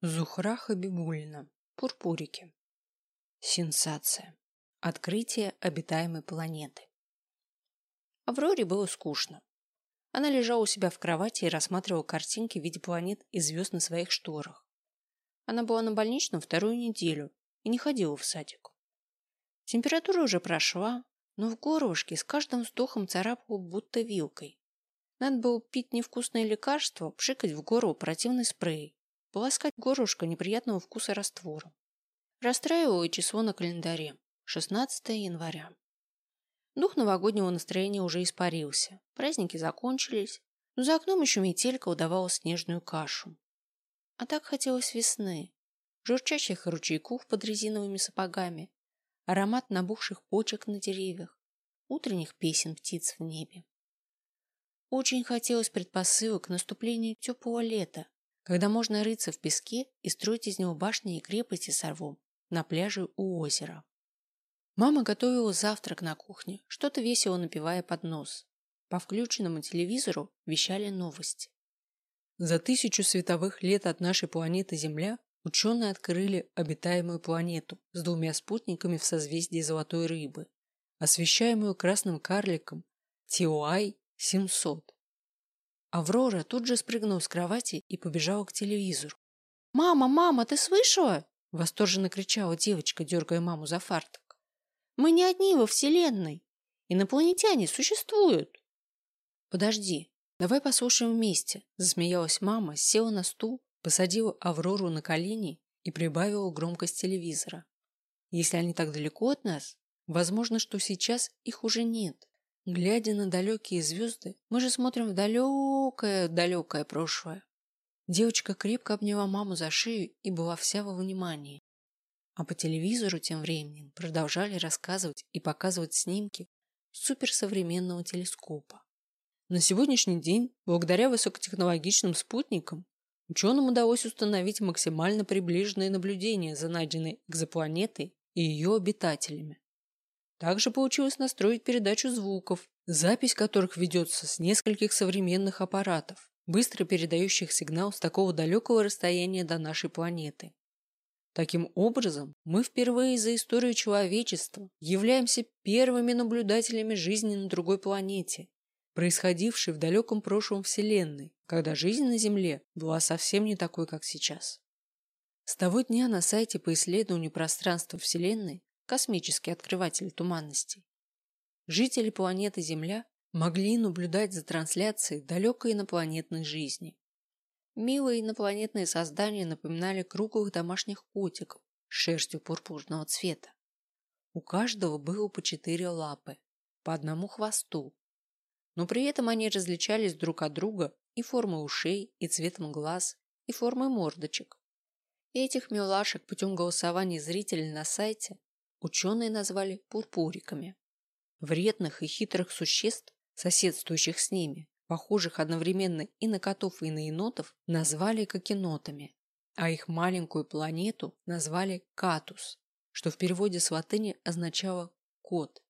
Зухра Хабибуллина. Пурпурики. Сенсация. Открытие обитаемой планеты. Авроре было скучно. Она лежала у себя в кровати и рассматривала картинки в виде планет и звезд на своих шторах. Она была на больничном вторую неделю и не ходила в садик. Температура уже прошла, но в горлышке с каждым вздохом царапало будто вилкой. Надо было пить невкусное лекарство, пшикать в горло противный спрей, полоскать горлышко неприятного вкуса раствором. Расстраивало и число на календаре – 16 января. Дух новогоднего настроения уже испарился, праздники закончились, но за окном еще метелька удавала снежную кашу. А так хотелось весны, журчащих ручейков под резиновыми сапогами, аромат набухших почек на деревьях, утренних песен птиц в небе. Очень хотелось предпосылок к наступлению теплого лета, когда можно рыться в песке и строить из него башни и крепости с рвом на пляже у озера. Мама готовила завтрак на кухне, что-то весело напевая под нос. По включенному телевизору вещали новости. За 1000 световых лет от нашей планеты Земля ученые открыли обитаемую планету с 2 спутниками в созвездии Золотой Рыбы, освещаемую красным карликом TOI-700. Аврора тут же спрыгнула с кровати и побежала к телевизору. «Мама, мама, ты слышала?» – восторженно кричала девочка, дергая маму за фартук. «Мы не одни во Вселенной. Инопланетяне существуют». «Подожди, давай послушаем вместе», – засмеялась мама, села на стул, посадила Аврору на колени и прибавила громкость телевизора. «Если они так далеко от нас, возможно, что сейчас их уже нет. Глядя на далекие звезды, мы же смотрим в далекое прошлое». Девочка крепко обняла маму за шею и была вся во внимании. А по телевизору тем временем продолжали рассказывать и показывать снимки суперсовременного телескопа. На сегодняшний день, благодаря высокотехнологичным спутникам, ученым удалось установить максимально приближенные наблюдения за найденной экзопланетой и ее обитателями. Также получилось настроить передачу звуков, запись которых ведется с нескольких современных аппаратов, быстро передающих сигнал с такого далекого расстояния до нашей планеты. Таким образом, мы впервые за историю человечества являемся первыми наблюдателями жизни на другой планете, происходившей в далеком прошлом Вселенной, когда жизнь на Земле была совсем не такой, как сейчас. С того дня на сайте по исследованию пространства Вселенной «Космический открыватель туманностей» жители планеты Земля могли наблюдать за трансляцией далекой инопланетной жизни. Милые инопланетные создания напоминали круглых домашних котиков с шерстью пурпурного цвета. У каждого было по 4 лапы, по одному хвосту, но при этом они различались друг от друга и формой ушей, и цветом глаз, и формой мордочек. И этих милашек путем голосования зрителей на сайте ученые назвали пурпуриками. Вредных и хитрых существ, соседствующих с ними, похожих одновременно и на котов, и на енотов, назвали кокенотами, а их маленькую планету назвали Катус, что в переводе с латыни означало «кот».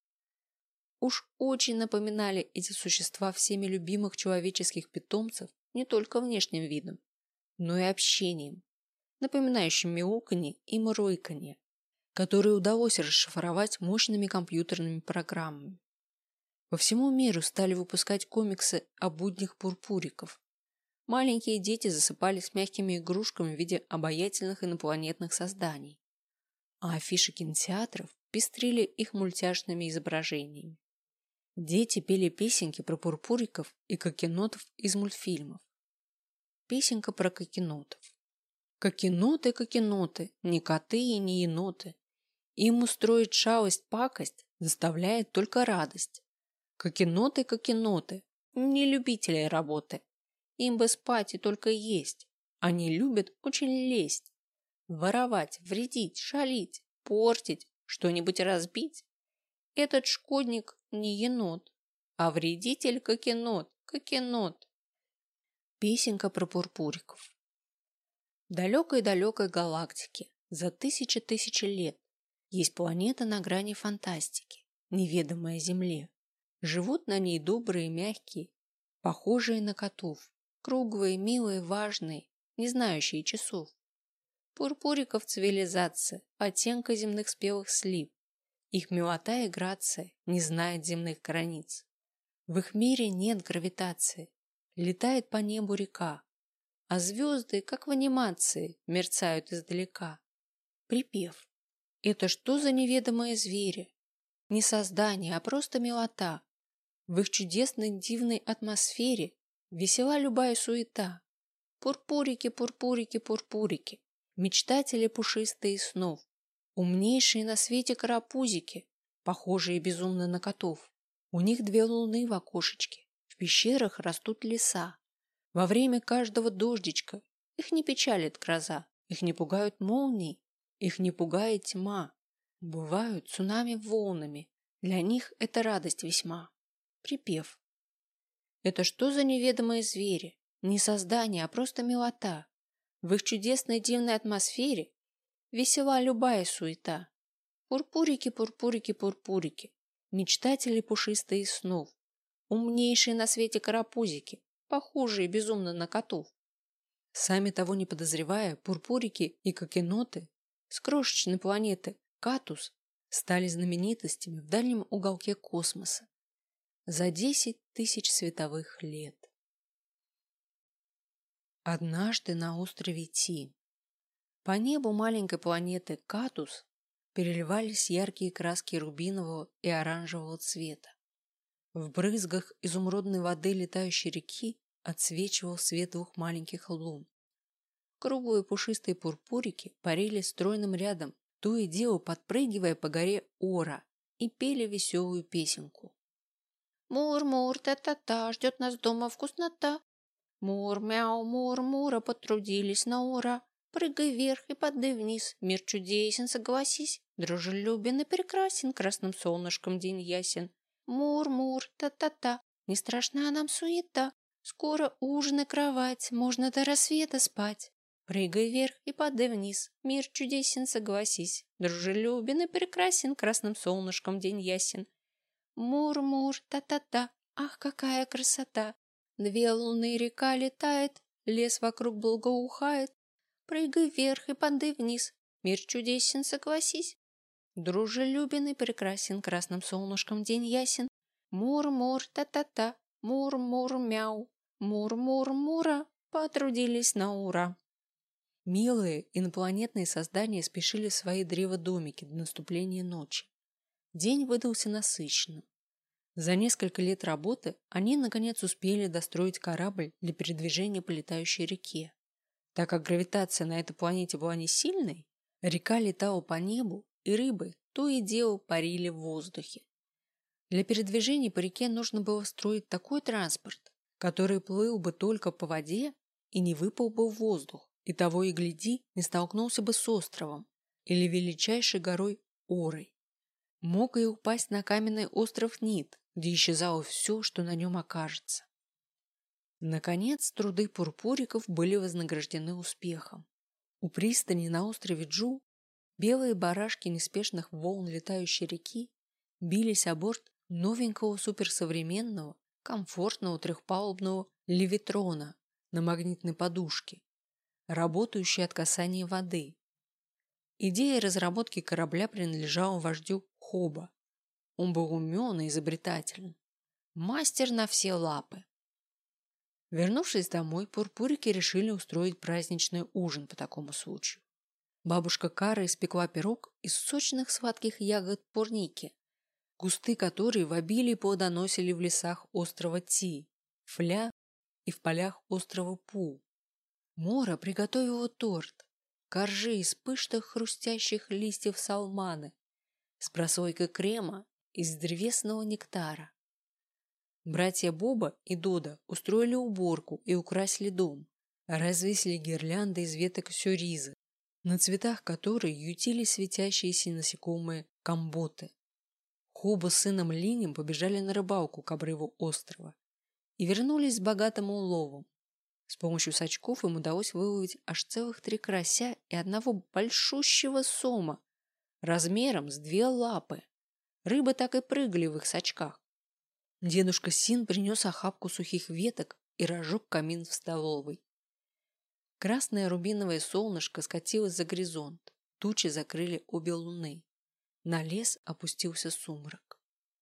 Уж очень напоминали эти существа всеми любимых человеческих питомцев не только внешним видом, но и общением, напоминающим мяуканье и мурлыканье, которые удалось расшифровать мощными компьютерными программами. По всему миру стали выпускать комиксы о буднях пурпуриков. Маленькие дети засыпались мягкими игрушками в виде обаятельных инопланетных созданий, а афиши кинотеатров пестрили их мультяшными изображениями. Дети пели песенки про пурпуриков и кокенотов из мультфильмов. Песенка про кокенотов. Кокеноты, кокеноты, не коты и не еноты. Им устроить шалость, пакость заставляет только радость. Кокеноты, кокеноты, не любители работы. Им бы спать и только есть. Они любят очень лезть. Воровать, вредить, шалить, портить, что-нибудь разбить. Этот шкодник не енот, а вредитель кокенот, кокенот. Песенка про пурпуриков. В далекой-далекой галактике за тысячи лет есть планета на грани фантастики, неведомая Земле. Живут на ней добрые, мягкие, похожие на котов, круглые, милые, важные, не знающие часов. Пурпуриков цивилизация, оттенка земных спелых слив. Их милота и грация не знает земных границ. В их мире нет гравитации. Летает по небу река, а звезды, как в анимации, мерцают издалека. Припев. Это что за неведомые звери? Не создание, а просто милота. В их чудесной дивной атмосфере весела любая суета. Пурпурики, пурпурики, пурпурики, мечтатели пушистые снов, умнейшие на свете карапузики, похожие безумно на котов. У них 2 луны в окошечке, в пещерах растут леса. Во время каждого дождичка их не печалит гроза, их не пугают молнии, их не пугает тьма. Бывают цунами волнами, для них это радость весьма. Припев. Это что за неведомые звери? Не создание, а просто милота. В их чудесной дивной атмосфере весела любая суета. Пурпурики, пурпурики, пурпурики, мечтатели пушистые снов, умнейшие на свете карапузики, похожие безумно на котов. Сами того не подозревая, пурпурики и кокеноты с крошечной планеты Катус стали знаменитостями в дальнем уголке космоса за 10 тысяч световых лет. Однажды на острове Ти по небу маленькой планеты Катус переливались яркие краски рубинового и оранжевого цвета. В брызгах изумрудной воды летающей реки отсвечивал свет 2 маленьких лун. Круглые пушистые пурпурики парили стройным рядом, то и дело подпрыгивая по горе Ора, и пели веселую песенку. Мур-мур, та-та-та, ждет нас дома вкуснота. Мур-мяу, мур-мура, потрудились на ура. Прыгай вверх и падай вниз, мир чудесен, согласись. Дружелюбен и прекрасен, красным солнышком день ясен. Мур-мур, та-та-та, не страшна нам суета. Скоро ужин и кровать, можно до рассвета спать. Прыгай вверх и падай вниз, мир чудесен, согласись. Дружелюбен и прекрасен, красным солнышком день ясен. Мур-мур, та-та-та, ах, какая красота! 2 луны река летает, лес вокруг благоухает. Прыгай вверх и падай вниз, мир чудесен, согласись. Дружелюбен и прекрасен, красным солнышком день ясен. Мур-мур, та-та-та, мур-мур-мяу, мур-мур-мура, потрудились на ура. Милые инопланетные создания спешили в свои древодомики до наступления ночи. День выдался насыщенным. За несколько лет работы они, наконец, успели достроить корабль для передвижения по летающей реке. Так как гравитация на этой планете была не сильной, река летала по небу, и рыбы то и дело парили в воздухе. Для передвижения по реке нужно было строить такой транспорт, который плыл бы только по воде и не выпал бы в воздух, и того и гляди, не столкнулся бы с островом или величайшей горой Орой. Мог и упасть на каменный остров Нит, где исчезало все, что на нем окажется. Наконец, труды пурпуриков были вознаграждены успехом. У пристани на острове Джу белые барашки неспешных волн летающей реки бились о борт новенького суперсовременного, комфортного трехпалубного левитрона на магнитной подушке, работающей от касания воды. Идея разработки корабля принадлежала вождю Хоба. Он был умен и изобретателен. Мастер на все лапы. Вернувшись домой, пурпурики решили устроить праздничный ужин по такому случаю. Бабушка Кара испекла пирог из сочных сладких ягод порники, кусты которой в обилии плодоносили в лесах острова Ти, Фля и в полях острова Пу. Мора приготовила торт, коржи из пышных хрустящих листьев салманы с прослойкой крема из древесного нектара. Братья Боба и Дода устроили уборку и украсили дом, развесили гирлянды из веток сюризы, на цветах которой ютились светящиеся насекомые камботы. Хоба с сыном Линем побежали на рыбалку к обрыву острова и вернулись с богатым уловом. С помощью сачков им удалось выловить аж целых 3 карася и одного большущего сома размером с 2 лапы. Рыбы так и прыгали в их сачках. Дедушка Син принес охапку сухих веток и разжег камин в столовой. Красное рубиновое солнышко скатилось за горизонт. Тучи закрыли обе луны. На лес опустился сумрак.